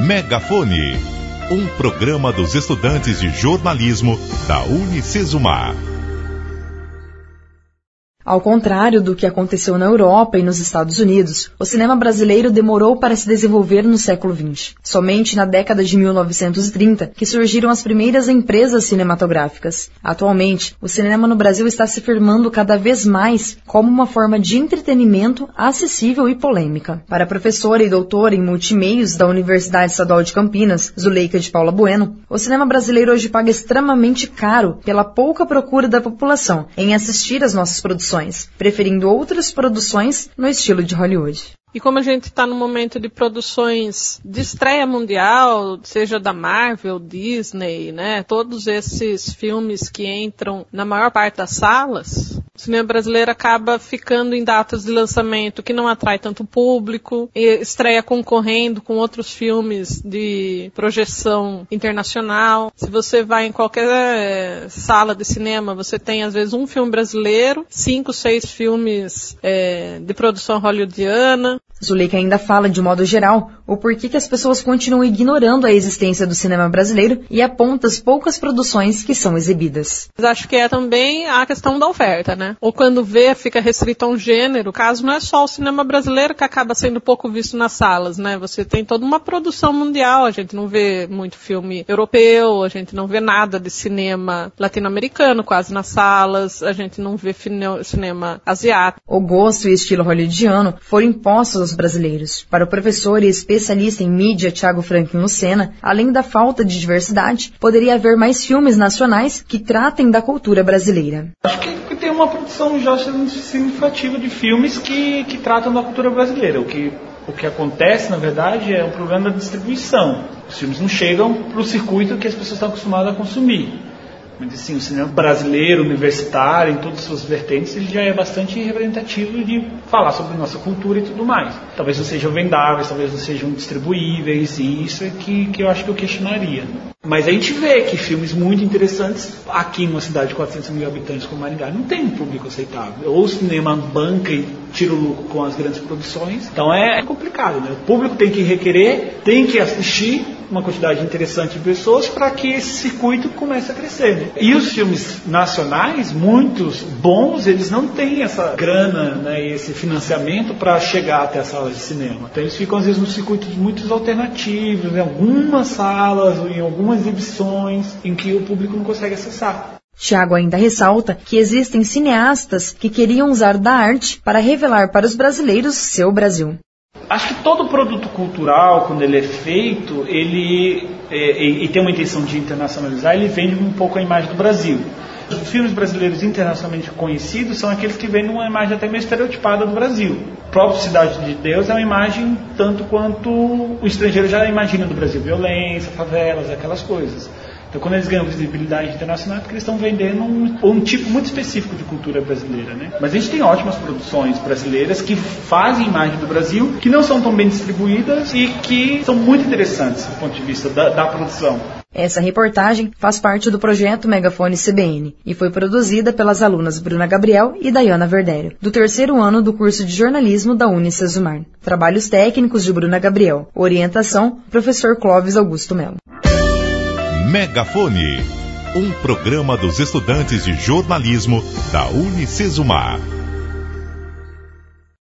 Megafone, um programa dos estudantes de jornalismo da Unicesumar. Ao contrário do que aconteceu na Europa e nos Estados Unidos, o cinema brasileiro demorou para se desenvolver no século XX. Somente na década de 1930 que surgiram as primeiras empresas cinematográficas. Atualmente, o cinema no Brasil está se firmando cada vez mais como uma forma de entretenimento acessível e polêmica. Para a professora e doutora em multimeios da Universidade Estadual de Campinas, Zuleika de Paula Bueno, o cinema brasileiro hoje paga extremamente caro pela pouca procura da população em assistir às nossas produções, preferindo outras produções no estilo de Hollywood. E como a gente está no momento de produções de estreia mundial, seja da Marvel, Disney, né, todos esses filmes que entram na maior parte das salas, o cinema brasileiro acaba ficando em datas de lançamento que não atrai tanto público, e estreia concorrendo com outros filmes de projeção internacional. Se você vai em qualquer sala de cinema, você tem às vezes um filme brasileiro, 5, 6 filmes de produção hollywoodiana. Zuleika ainda fala, de modo geral, o porquê que as pessoas continuam ignorando a existência do cinema brasileiro e aponta as poucas produções que são exibidas. Mas acho que é também a questão da oferta, né? Ou quando vê, fica restrito a um gênero. O caso não é só o cinema brasileiro que acaba sendo pouco visto nas salas, né? Você tem toda uma produção mundial, a gente não vê muito filme europeu, a gente não vê nada de cinema latino-americano quase nas salas, a gente não vê cinema asiático. O gosto e estilo hollywoodiano foram impostos aos brasileiros. Para o professor e especialista em mídia Thiago Franklin Lucena, além da falta de diversidade, poderia haver mais filmes nacionais que tratem da cultura brasileira. Acho que tem uma produção já significativa de filmes que tratam da cultura brasileira. O que acontece, na verdade, é um problema da distribuição. Os filmes não chegam para o circuito que as pessoas estão acostumadas a consumir. Mas assim, o cinema brasileiro, universitário, em todas as suas vertentes, ele já é bastante representativo de falar sobre nossa cultura e tudo mais. Talvez não sejam vendáveis, talvez não sejam distribuíveis, e isso é que eu acho que eu questionaria. Mas a gente vê que filmes muito interessantes, aqui em uma cidade de 400 mil habitantes como Maringá, não tem um público aceitável. Ou o cinema banca e tira o lucro com as grandes produções. Então é complicado, né? O público tem que requerer, tem que assistir uma quantidade interessante de pessoas para que esse circuito comece a crescer, né? E os filmes nacionais, muitos bons, eles não têm essa grana, né, e esse financiamento para chegar até as salas de cinema. Então eles ficam às vezes nos circuitos muito alternativos, em algumas salas, ou em algumas exibições em que o público não consegue acessar. Thiago ainda ressalta que existem cineastas que queriam usar da arte para revelar para os brasileiros seu Brasil. Acho que todo produto cultural, quando ele é feito, e tem uma intenção de internacionalizar, ele vende um pouco a imagem do Brasil. Os filmes brasileiros internacionalmente conhecidos são aqueles que vendem uma imagem até meio estereotipada do Brasil. O próprio Cidade de Deus é uma imagem tanto quanto o estrangeiro já imagina do Brasil. Violência, favelas, aquelas coisas. Então, quando eles ganham visibilidade internacional, é porque eles estão vendendo um tipo muito específico de cultura brasileira, né? Mas a gente tem ótimas produções brasileiras que fazem imagem do Brasil, que não são tão bem distribuídas e que são muito interessantes do ponto de vista da produção. Essa reportagem faz parte do projeto Megafone CBN e foi produzida pelas alunas Bruna Gabriel e Dayana Verdério, do 3º ano do curso de jornalismo da Unicesumar. Trabalhos técnicos de Bruna Gabriel. Orientação, professor Clóvis Augusto Melo. Megafone, um programa dos estudantes de jornalismo da Unicesumar.